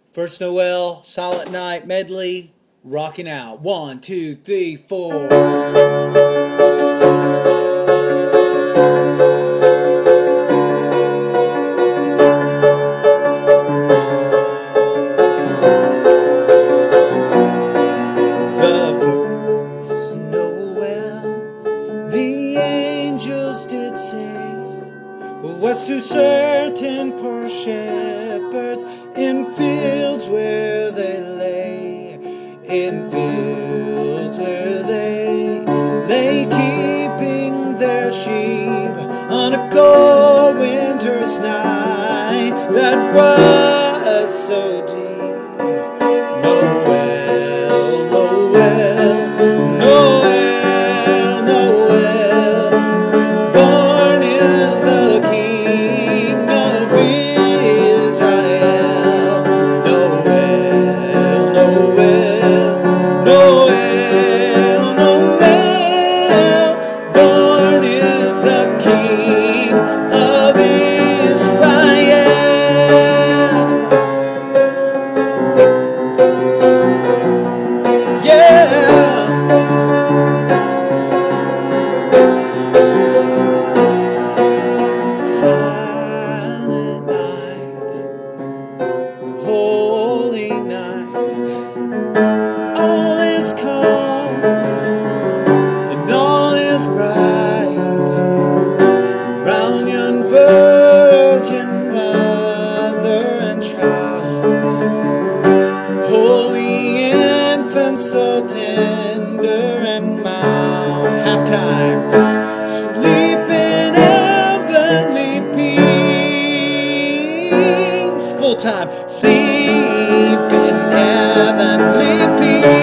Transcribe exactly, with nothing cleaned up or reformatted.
First Noel, Silent Night medley, rocking out. One, two, three, four. The first Noel, the angels did sing, was to certain poor shepherds in fields where they lay, in fields where they lay, keeping their sheep on a cold winter's night that was so deep. Noel, Noel, Noel, Noel, born is the King of Israel. Noel, Noel, Noel, Noel, born is the King of Israel. Yeah. Silent night, holy night, all is calm and all is bright round yon virgin mother and child, holy infant so tender and mild. Halftime, sleep in heavenly peace. Full time, sleep in heavenly peace.